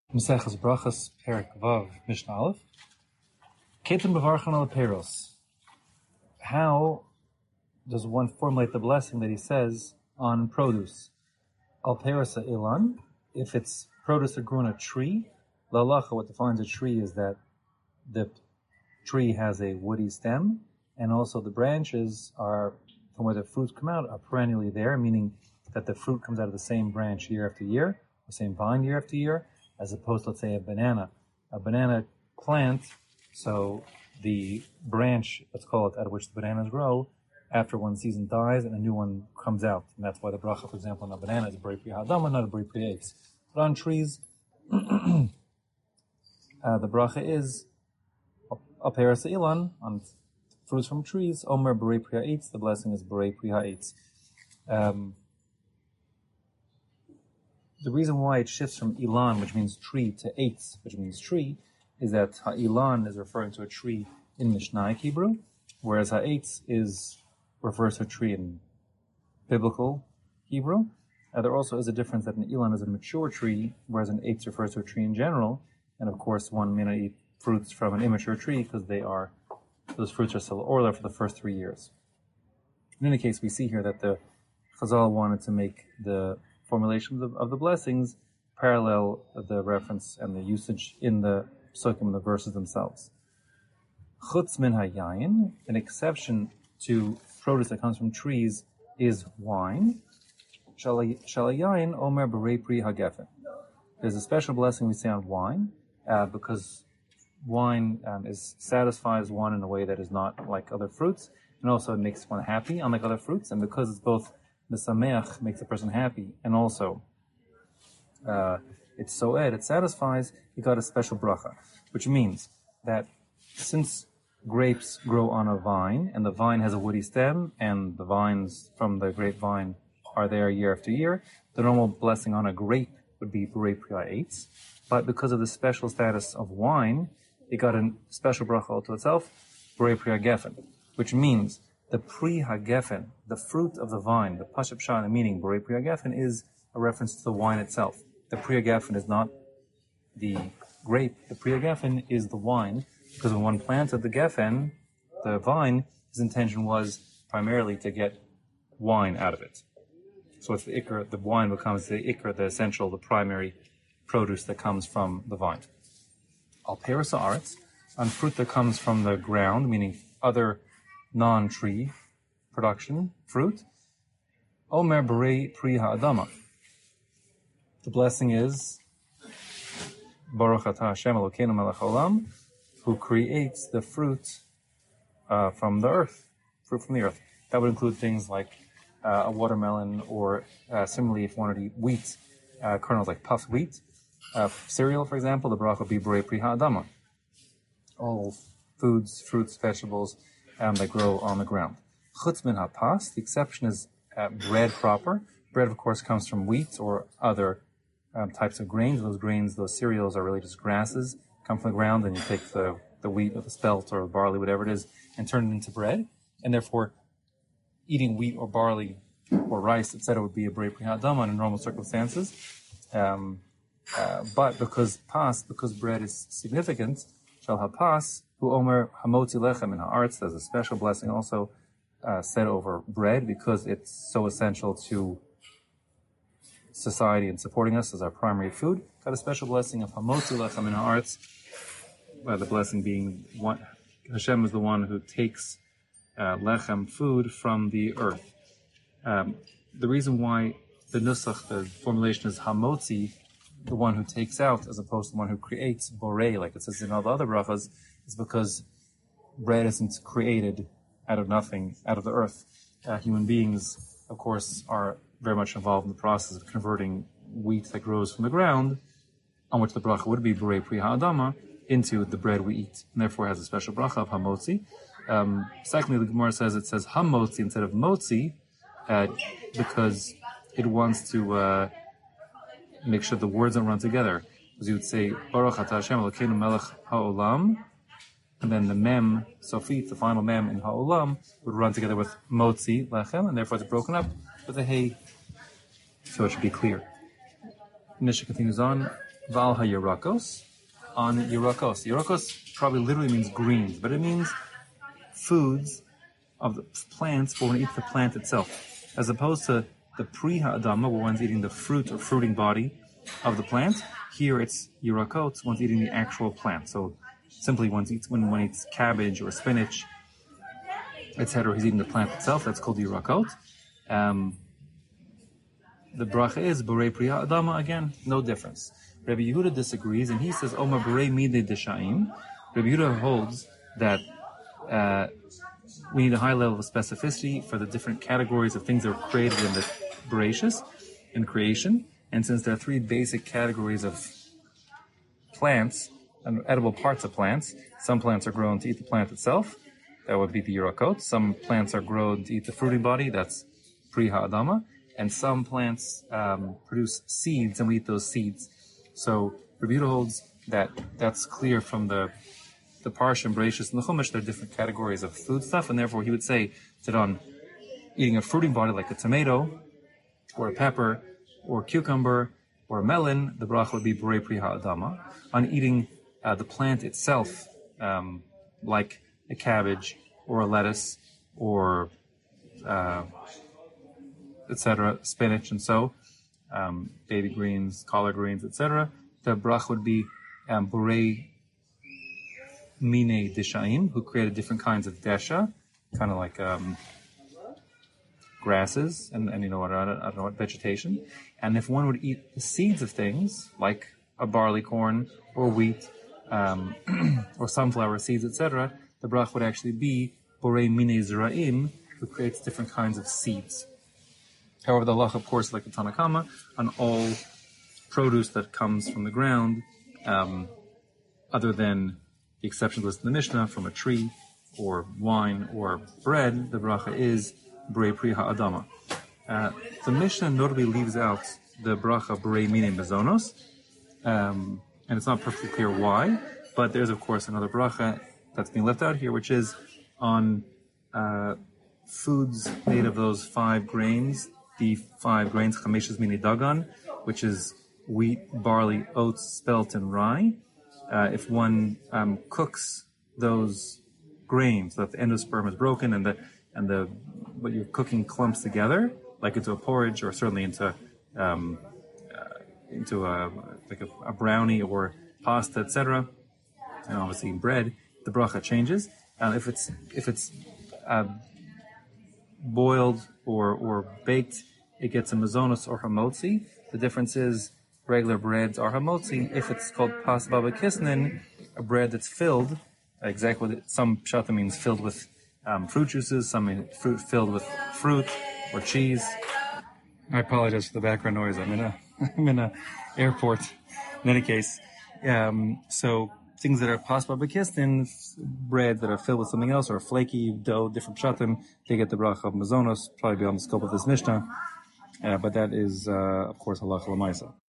Maseches Brachos, Perek Vav, Mishnah Aleph. Ketan B'varchan al Peros. How does one formulate the blessing that he says on produce? Al Peros Ilan, if it's produce that grew on a tree. Lalacha, what defines a tree is that the tree has a woody stem, and also the branches are, from where the fruits come out, are perennially there, meaning that the fruit comes out of the same branch year after year, the same vine year after year, as opposed to, let's say, a banana plant. So the branch, let's call it, out of which the bananas grow, after one season dies and a new one comes out. And that's why the bracha, for example, on a banana is a Borei Pri Ha'adama, not a Borei Pri Eitz. But on trees, the bracha is a peras ilan, on fruits from trees, Omer Borei Pri Ha'etz, the blessing is Borei Pri Ha'etz. The reason why it shifts from ilan, which means tree, to eitz, which means tree, is that ha'ilan is referring to a tree in Mishnaic Hebrew, whereas ha'etz refers to a tree in biblical Hebrew. There also is a difference that an ilan is a mature tree, whereas an eitz refers to a tree in general. And of course, one may not eat fruits from an immature tree because those fruits are still orla for the first 3 years. In any case, we see here that the Chazal wanted to make the formulations of the blessings parallel the reference and the usage in the psukim, the verses themselves. Chutz min hayayin, an exception to produce that comes from trees, is wine. Shalayayin omer berei pri hagefen. There's a special blessing we say on wine because wine satisfies one in a way that is not like other fruits, and also it makes one happy, unlike other fruits, and because it's both the sameach makes a person happy, and also it's soed, it satisfies, you got a special bracha, which means that since grapes grow on a vine, and the vine has a woody stem, and the vines from the grapevine are there year after year, the normal blessing on a grape would be Borei Pri Ha'etz, but because of the special status of wine, it got a special bracha all to itself, Borei Pri Hagefen, which means the Pri Hagefen, the fruit of the vine, the Pashup Pshat, meaning Borei Pri Hagefen, is a reference to the wine itself. The Pri Hagefen is not the grape. The Pri Hagefen is the wine, because when one planted the Gefen, the vine, his intention was primarily to get wine out of it. So it's the ikr, the wine becomes the ikr, the essential, the primary produce that comes from the vine. Al peras haaretz, on fruit that comes from the ground, meaning other non-tree production fruit. Omer Borei Pri Ha'adama. The blessing is Baruch Atah Hashem Elokeinu Melech Haolam, who creates the fruit from the earth, fruit from the earth. That would include things like a watermelon, or similarly, if you wanted to eat wheat, kernels like puffed wheat, cereal, for example, the bracha would be Borei Pri Ha'adama. All foods, fruits, vegetables that grow on the ground. Chutz min hapas, the exception is bread proper. Bread, of course, comes from wheat or other types of grains. Those grains, those cereals are really just grasses, come from the ground, and you take the wheat or the spelt or the barley, whatever it is, and turn it into bread. And therefore, eating wheat or barley or rice, etc., would be a Borei Pri Ha'adama in normal circumstances. But because bread is significant, shall hapas, who omer hamotzi lechem in haaretz, there's a special blessing also said over bread because it's so essential to society and supporting us as our primary food. Got a special blessing of hamotzi lechem in haaretz, the blessing being one, Hashem is the one who takes lechem, food, from the earth. The reason why the nusach, the formulation is hamotzi, the one who takes out, as opposed to the one who creates, borei, like it says in all the other brachas, is because bread isn't created out of nothing, out of the earth. Human beings, of course, are very much involved in the process of converting wheat that grows from the ground, on which the bracha would be Borei Pri Ha'adama, into the bread we eat, and therefore has a special bracha of hamotzi. Secondly, the Gemara says it says hamotzi instead of motzi, because it wants to make sure the words don't run together. As you would say, Baruch Atah Hashem Elokeinu Melech Haolam, and then the mem, sofit, the final mem in Haolam, would run together with motzi, lechem, and therefore it's broken up with a hey, so it should be clear. Mishnah continues on. Val ha-yerakos, on yerakos. Yerakos probably literally means greens, but it means foods of the plants for one eats the plant itself, as opposed to the pri ha'adama, where one's eating the fruit or fruiting body of the plant. Here it's yerakot, one's eating the actual plant. So simply when one eats cabbage or spinach, etc., he's eating the plant itself. That's called yerakot. The bracha is borei pri ha'adama, again, no difference. Rabbi Yehuda disagrees, and he says, Omar borei midei deshaim. Rabbi Yehuda holds that we need a high level of specificity for the different categories of things that are created in the Bereshis, in creation. And since there are three basic categories of plants, and edible parts of plants, some plants are grown to eat the plant itself, that would be the yerakot. Some plants are grown to eat the fruiting body, that's pri ha'adama. And some plants produce seeds, and we eat those seeds. So Rabbi Yehuda holds that that's clear from the Parsha and Bereshis and the Chumash. There are different categories of food stuff, and therefore he would say that on eating a fruiting body like a tomato, or a pepper, or a cucumber, or a melon, the bracha would be borei pri ha'adama. On eating the plant itself, like a cabbage, or a lettuce, or etc., spinach and so, baby greens, collard greens, etc., the brach would be borei mine deshaim, who created different kinds of desha, kind of like grasses and you know what, I don't know what, vegetation. And if one would eat the seeds of things, like a barley corn or wheat, or sunflower seeds, etc., the brach would actually be borei mine zeraim, who creates different kinds of seeds. However, the halacha, of course, like the Tanna Kama, on all produce that comes from the ground, other than the exceptions listed in the Mishnah, from a tree, or wine, or bread, the bracha is borei pri ha'adama. The Mishnah notably leaves out the bracha borei mine mezonos, and it's not perfectly clear why, but there's, of course, another bracha that's being left out here, which is on foods made of those 5 grains, the 5 grains, chameshes mini dagan, which is wheat, barley, oats, spelt, and rye. If one cooks those grains, that the endosperm is broken and what you're cooking clumps together, like into a porridge or certainly into a brownie or pasta, etc., and obviously bread, the bracha changes. If it's boiled or baked, it gets a mazonos or hamotzi. The difference is regular breads are hamotzi. If it's called pas baba kisnin, a bread that's filled, exactly what some pshata means, filled with fruit juices, some mean fruit filled with fruit or cheese. I apologize for the background noise. I'm in a airport. In any case, so things that are pas baba kisnin, bread that are filled with something else, or flaky dough, different pshatim, they get the bracha of mazonos, probably beyond the scope of this Mishnah. But that is, of course, halacha l'maisa.